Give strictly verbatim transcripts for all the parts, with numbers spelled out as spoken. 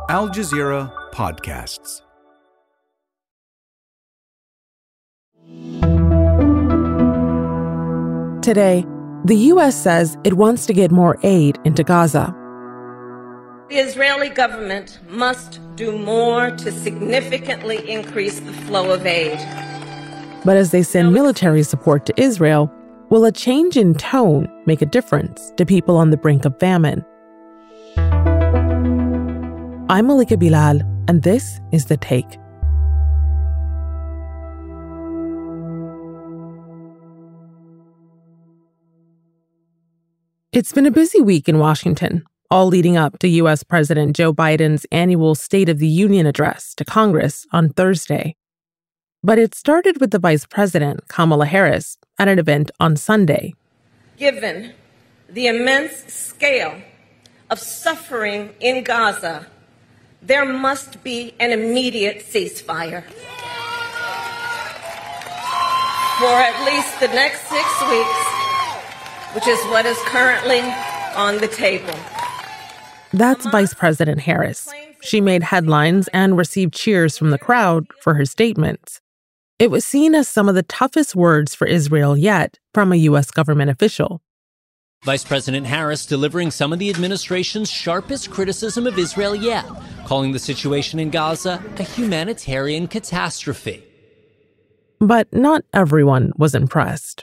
Al Jazeera Podcasts. Today, the U S says it wants to get more aid into Gaza. The Israeli government must do more to significantly increase the flow of aid. But as they send military support to Israel, will a change in tone make a difference to people on the brink of famine? I'm Malika Bilal, and this is The Take. It's been a busy week in Washington, all leading up to U S President Joe Biden's annual State of the Union address to Congress on Thursday. But it started with the Vice President, Kamala Harris, at an event on Sunday. Given the immense scale of suffering in Gaza, there must be an immediate ceasefire. For at least the next six weeks, which is what is currently on the table. That's Vice President Harris. She made headlines and received cheers from the crowd for her statements. It was seen as some of the toughest words for Israel yet from a U S government official. Vice President Harris delivering some of the administration's sharpest criticism of Israel yet, calling the situation in Gaza a humanitarian catastrophe. But not everyone was impressed.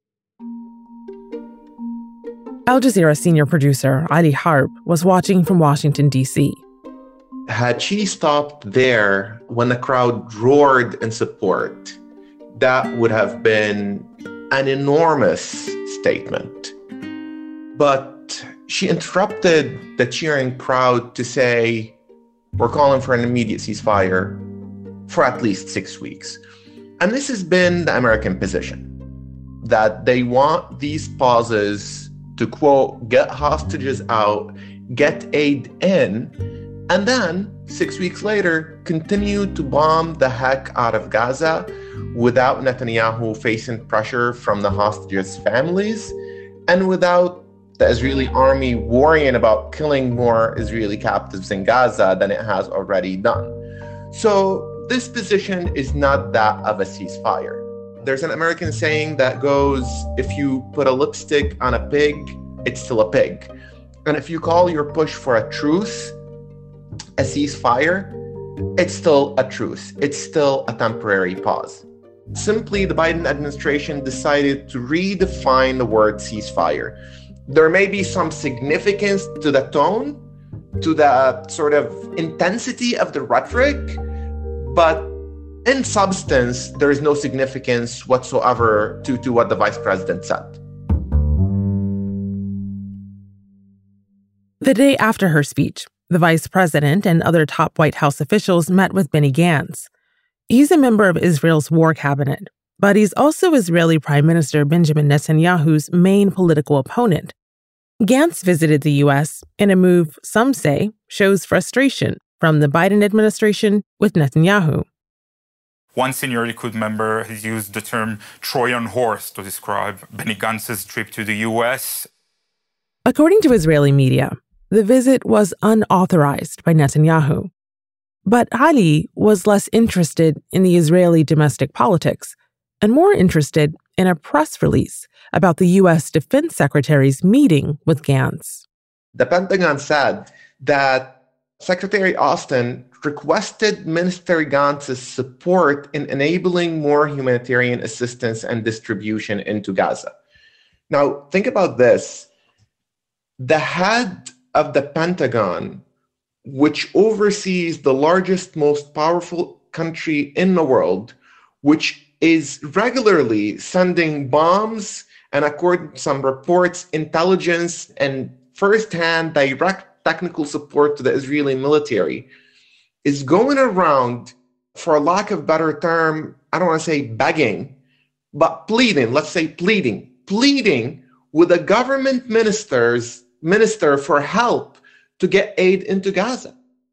Al Jazeera senior producer Ali Harb was watching from Washington, D C. Had she stopped there when the crowd roared in support, that would have been an enormous statement. But she interrupted the cheering crowd to say, we're calling for an immediate ceasefire for at least six weeks. And this has been the American position, that they want these pauses to, quote, get hostages out, get aid in, and then six weeks later, continue to bomb the heck out of Gaza without Netanyahu facing pressure from the hostages' families and without the Israeli army worrying about killing more Israeli captives in Gaza than it has already done. So this position is not that of a ceasefire. There's an American saying that goes, if you put a lipstick on a pig, it's still a pig. And if you call your push for a truce a ceasefire, it's still a truce. It's still a temporary pause. Simply, the Biden administration decided to redefine the word ceasefire. There may be some significance to the tone, to the sort of intensity of the rhetoric, but in substance, there is no significance whatsoever to, to what the vice president said. The day after her speech, the vice president and other top White House officials met with Benny Gantz. He's a member of Israel's war cabinet, but he's also Israeli Prime Minister Benjamin Netanyahu's main political opponent. Gantz visited the U S in a move some say shows frustration from the Biden administration with Netanyahu. One senior Likud member has used the term Trojan horse to describe Benny Gantz's trip to the U S. According to Israeli media, the visit was unauthorized by Netanyahu. But Ali was less interested in the Israeli domestic politics and more interested in a press release about the U S Defense Secretary's meeting with Gantz. The Pentagon said that Secretary Austin requested Minister Gantz's support in enabling more humanitarian assistance and distribution into Gaza. Now, think about this. The head of the Pentagon, which oversees the largest, most powerful country in the world, which is regularly sending bombs and, according to some reports, intelligence and firsthand direct technical support to the Israeli military, is going around, for lack of a better term, I don't want to say begging, but pleading, let's say pleading, pleading with the government ministers, minister for help to get aid into Gaza.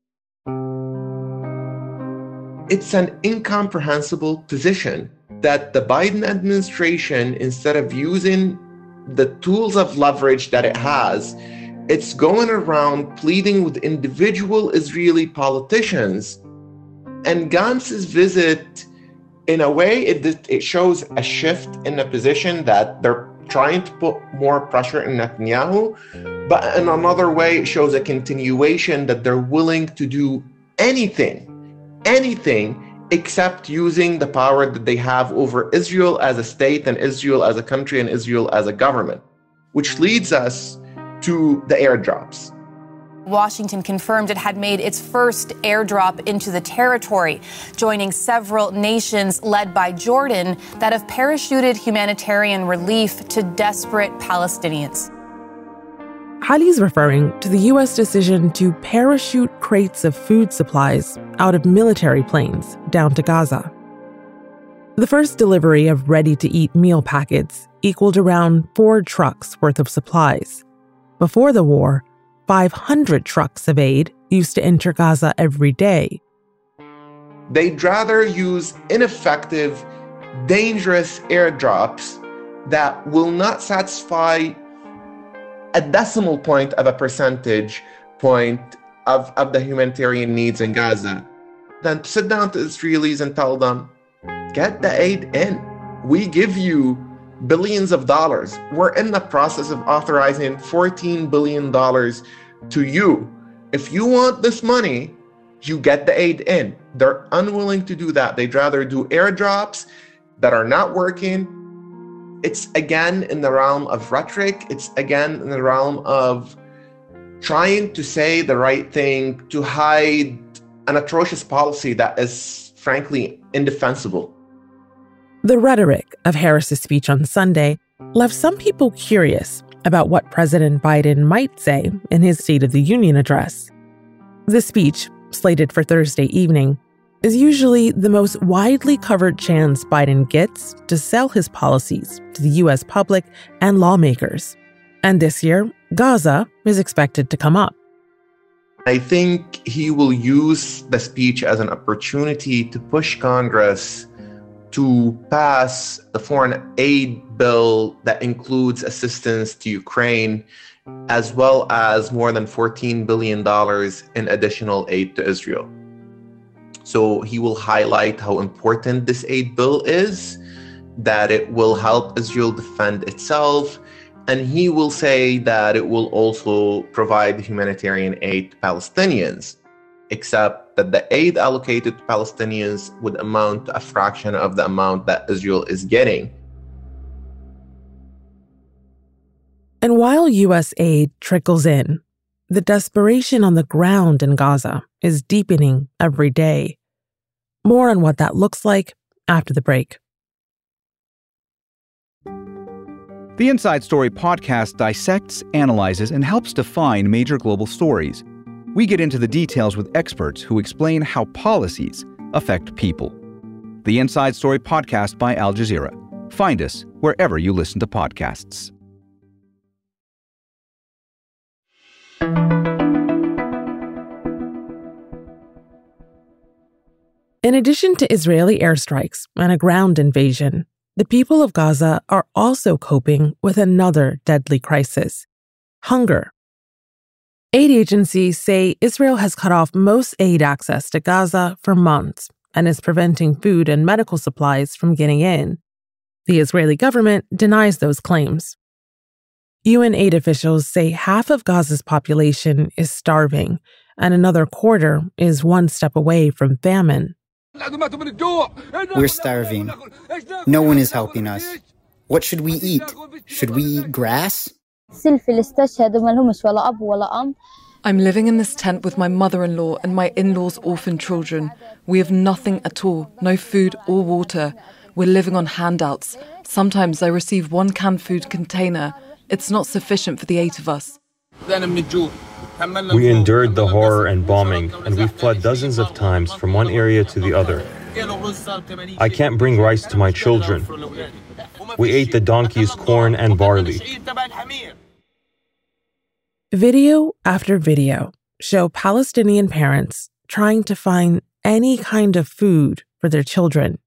It's an incomprehensible position that the Biden administration, instead of using the tools of leverage that it has It's going around pleading with individual Israeli politicians. And Gantz's visit, in a way, it, it shows a shift in the position that they're trying to put more pressure on Netanyahu. But in another way, it shows a continuation that they're willing to do anything, anything, except using the power that they have over Israel as a state and Israel as a country and Israel as a government, which leads us to the airdrops. Washington confirmed it had made its first airdrop into the territory, joining several nations led by Jordan that have parachuted humanitarian relief to desperate Palestinians. Hadi's referring to the U S decision to parachute crates of food supplies out of military planes down to Gaza. The first delivery of ready-to-eat meal packets equaled around four trucks worth of supplies. Before the war, five hundred trucks of aid used to enter Gaza every day. They'd rather use ineffective, dangerous airdrops that will not satisfy a decimal point of a percentage point of, of the humanitarian needs in Gaza than to sit down to Israelis and tell them, get the aid in. We give you billions of dollars. We're in the process of authorizing fourteen billion dollars to you. If you want this money, you get the aid in. They're unwilling to do that. They'd rather do airdrops that are not working. It's again in the realm of rhetoric. It's again in the realm of trying to say the right thing to hide an atrocious policy that is frankly indefensible. The rhetoric of Harris's speech on Sunday left some people curious about what President Biden might say in his State of the Union address. The speech, slated for Thursday evening, is usually the most widely covered chance Biden gets to sell his policies to the U S public and lawmakers. And this year, Gaza is expected to come up. I think he will use the speech as an opportunity to push Congress to pass the foreign aid bill that includes assistance to Ukraine, as well as more than fourteen billion dollars in additional aid to Israel. So he will highlight how important this aid bill is, that it will help Israel defend itself, and he will say that it will also provide humanitarian aid to Palestinians, except that the aid allocated to Palestinians would amount to a fraction of the amount that Israel is getting. And while U S aid trickles in, the desperation on the ground in Gaza is deepening every day. More on what that looks like after the break. The Inside Story podcast dissects, analyzes, and helps define major global stories. We get into the details with experts who explain how policies affect people. The Inside Story podcast by Al Jazeera. Find us wherever you listen to podcasts. In addition to Israeli airstrikes and a ground invasion, the people of Gaza are also coping with another deadly crisis: hunger. Aid agencies say Israel has cut off most aid access to Gaza for months and is preventing food and medical supplies from getting in. The Israeli government denies those claims. U N aid officials say half of Gaza's population is starving and another quarter is one step away from famine. We're starving. No one is helping us. What should we eat? Should we eat grass? I'm living in this tent with my mother-in-law and my in-laws' orphan children. We have nothing at all, no food or water. We're living on handouts. Sometimes I receive one canned food container. It's not sufficient for the eight of us. We endured the horror and bombing, and we fled dozens of times from one area to the other. I can't bring rice to my children. We ate the donkey's corn and barley. Video after video show Palestinian parents trying to find any kind of food for their children.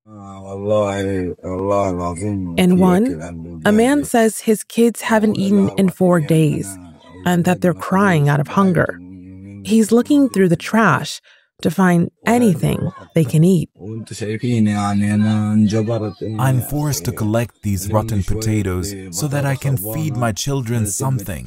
In one, a man says his kids haven't eaten in four days. and that they're crying out of hunger. He's looking through the trash to find anything they can eat. I'm forced to collect these rotten potatoes so that I can feed my children something.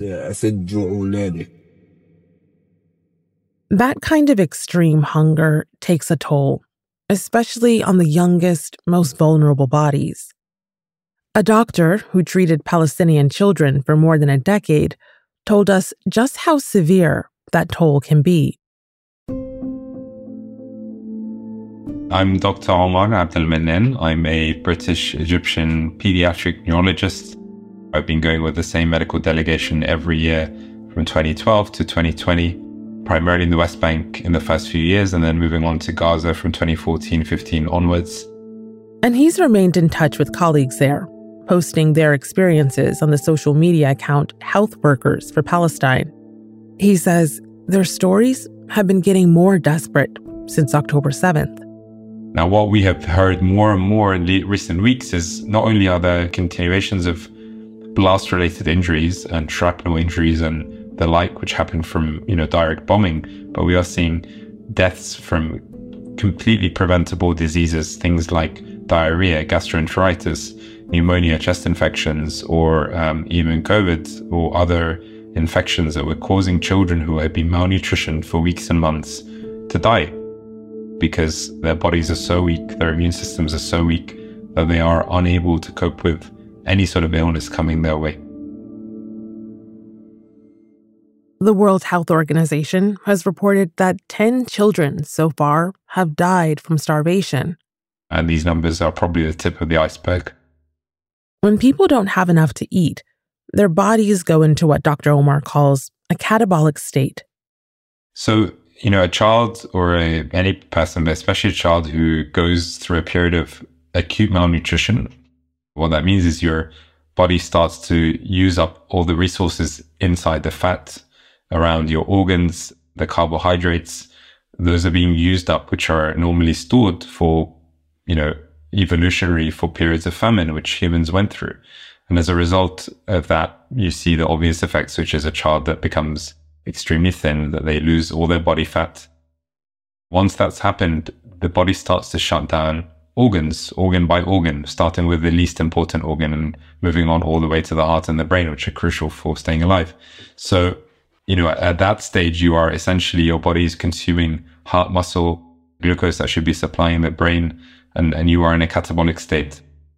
That kind of extreme hunger takes a toll, especially on the youngest, most vulnerable bodies. A doctor who treated Palestinian children for more than a decade told us just how severe that toll can be. I'm Doctor Omar Abdelmannen. I'm a British-Egyptian pediatric neurologist. I've been going with the same medical delegation every year from twenty twelve to twenty twenty, primarily in the West Bank in the first few years, and then moving on to Gaza from twenty fourteen fifteen onwards. And he's remained in touch with colleagues there, posting their experiences on the social media account Health Workers for Palestine. He says their stories have been getting more desperate since October seventh. Now, what we have heard more and more in the recent weeks is not only are there continuations of blast-related injuries and shrapnel injuries and the like, which happen from, you know, direct bombing, but we are seeing deaths from completely preventable diseases, things like diarrhea, gastroenteritis, pneumonia, chest infections, or um, even COVID or other infections that were causing children who had been malnutritioned for weeks and months to die, because their bodies are so weak, their immune systems are so weak that they are unable to cope with any sort of illness coming their way. The World Health Organization has reported that ten children so far have died from starvation. And these numbers are probably the tip of the iceberg. When people don't have enough to eat, their bodies go into what Doctor Omar calls a catabolic state. So, you know, a child or a, any person, but especially a child who goes through a period of acute malnutrition, what that means is your body starts to use up all the resources inside the fat around your organs, the carbohydrates. Those are being used up, which are normally stored for, you know, evolutionary for periods of famine, which humans went through. And as a result of that, you see the obvious effects, which is a child that becomes extremely thin, that they lose all their body fat. Once that's happened, the body starts to shut down organs, organ by organ, starting with the least important organ and moving on all the way to the heart and the brain, which are crucial for staying alive. So, you know, at that stage, you are essentially, your body is consuming heart muscle, glucose that should be supplying the brain, and, and you are in a catabolic state.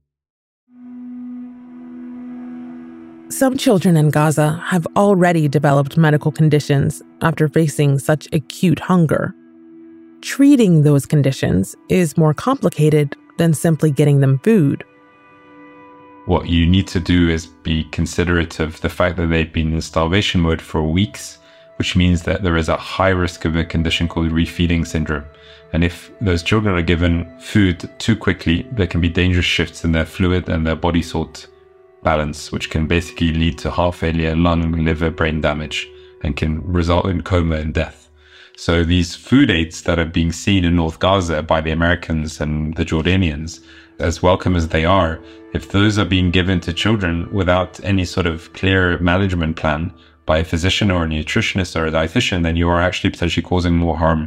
Some children in Gaza have already developed medical conditions after facing such acute hunger. Treating those conditions is more complicated than simply getting them food. What you need to do is be considerate of the fact that they've been in starvation mode for weeks, which means that there is a high risk of a condition called refeeding syndrome. And if those children are given food too quickly, there can be dangerous shifts in their fluid and their body salt balance, which can basically lead to heart failure, lung, liver, brain damage, and can result in coma and death. So these food aids that are being seen in North Gaza by the Americans and the Jordanians, as welcome as they are, if those are being given to children without any sort of clear management plan by a physician or a nutritionist or a dietitian, then you are actually potentially causing more harm.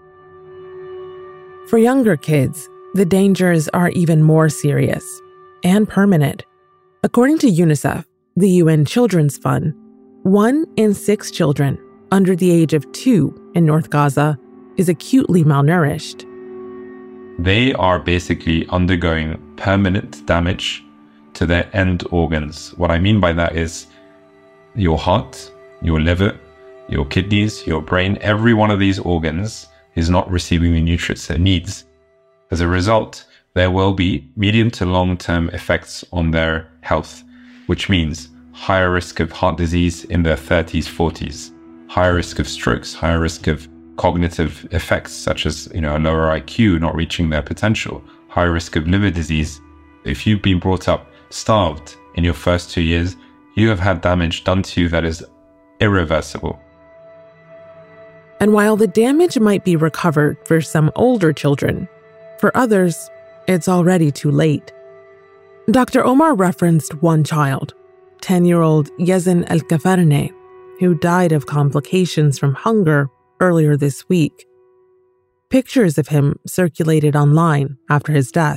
For younger kids, the dangers are even more serious and permanent. According to UNICEF, the U N Children's Fund, one in six children under the age of two in North Gaza is acutely malnourished. They are basically undergoing permanent damage to their end organs. What I mean by that is your heart, your liver, your kidneys, your brain, every one of these organs is not receiving the nutrients it needs. As a result, there will be medium to long-term effects on their health, which means higher risk of heart disease in their thirties, forties, higher risk of strokes, higher risk of cognitive effects such as, you know, a lower I Q, not reaching their potential, higher risk of liver disease. If you've been brought up starved in your first two years, you have had damage done to you that is irreversible. And while the damage might be recovered for some older children, for others, it's already too late. Doctor Omar referenced one child, ten-year-old Yazan El-Kafarne, who died of complications from hunger earlier this week. Pictures of him circulated online after his death.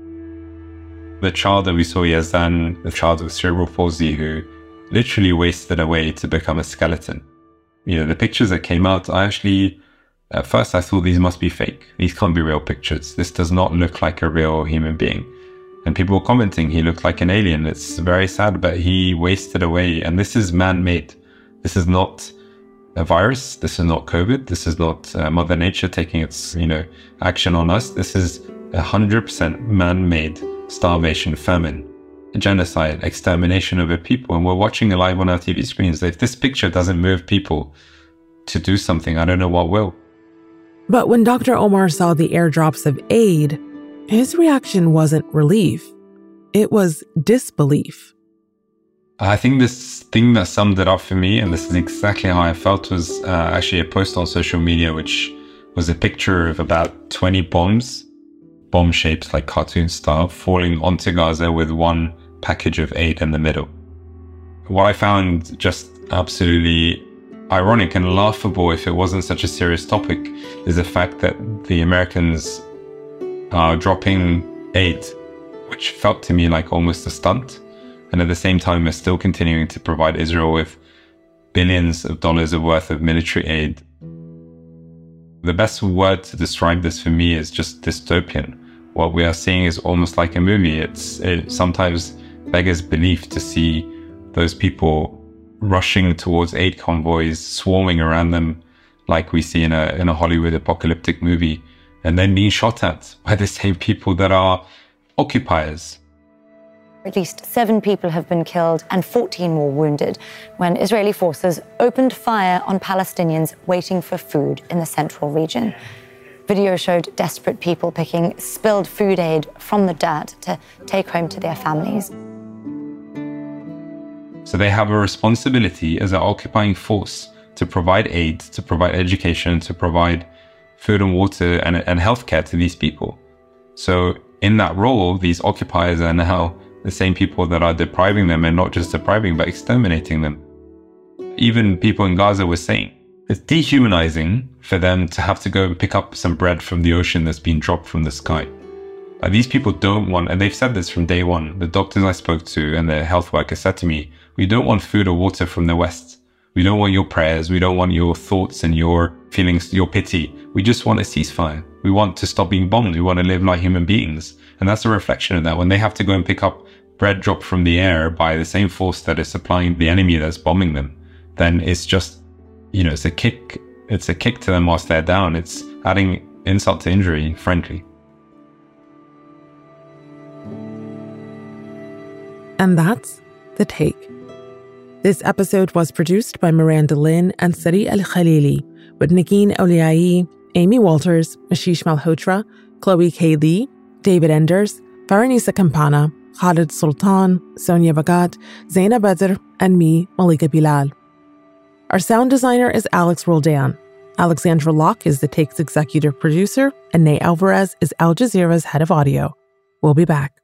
The child that we saw, Yazdan, the child with cerebral palsy, who literally wasted away to become a skeleton. You know, the pictures that came out, I actually, at first I thought these must be fake. These can't be real pictures. This does not look like a real human being. And people were commenting he looked like an alien. It's very sad, but he wasted away. And this is man-made. This is not a virus. This is not COVID. This is not uh, Mother Nature taking its, you know, action on us. This is one hundred percent man-made starvation, famine, genocide, extermination of a people. And we're watching it live on our T V screens. If this picture doesn't move people to do something, I don't know what will. But when Doctor Omar saw the airdrops of aid, his reaction wasn't relief. It was disbelief. I think this thing that summed it up for me, and this is exactly how I felt, was uh, actually a post on social media, which was a picture of about twenty bombs, bomb shapes like cartoon style, falling onto Gaza with one package of aid in the middle. What I found just absolutely ironic and laughable, if it wasn't such a serious topic, is the fact that the Americans are dropping aid, which felt to me like almost a stunt. And at the same time, we're still continuing to provide Israel with billions of dollars of worth of military aid. The best word to describe this for me is just dystopian. What we are seeing is almost like a movie. It's, it sometimes beggars belief to see those people rushing towards aid convoys, swarming around them like we see in a, in a Hollywood apocalyptic movie, and then being shot at by the same people that are occupiers. At least seven people have been killed and fourteen more wounded when Israeli forces opened fire on Palestinians waiting for food in the central region. Video showed desperate people picking spilled food aid from the dirt to take home to their families. So they have a responsibility as an occupying force to provide aid, to provide education, to provide food and water and, and healthcare to these people. So in that role, these occupiers are now the same people that are depriving them, and not just depriving, but exterminating them. Even people in Gaza were saying it's dehumanizing for them to have to go and pick up some bread from the ocean that's been dropped from the sky. Like, these people don't want, and they've said this from day one, the doctors I spoke to and the health workers said to me, we don't want food or water from the West. We don't want your prayers. We don't want your thoughts and your feelings, your pity. We just want a ceasefire. We want to stop being bombed. We want to live like human beings. And that's a reflection of that. When they have to go and pick up bread dropped from the air by the same force that is supplying the enemy that's bombing them, then it's just, you know, it's a kick. It's a kick to them whilst they're down. It's adding insult to injury, frankly. And that's The Take. This episode was produced by Miranda Lynn and Sari Al-Khalili, with Nikeen Oliai, Amy Walters, Ashish Malhotra, Chloe K. Lee, David Enders, Faranisa Campana, Khalid Sultan, Sonia Bagat, Zaina Badr, and me, Malika Bilal. Our sound designer is Alex Roldan. Alexandra Locke is The Take's executive producer, and Nate Alvarez is Al Jazeera's head of audio. We'll be back.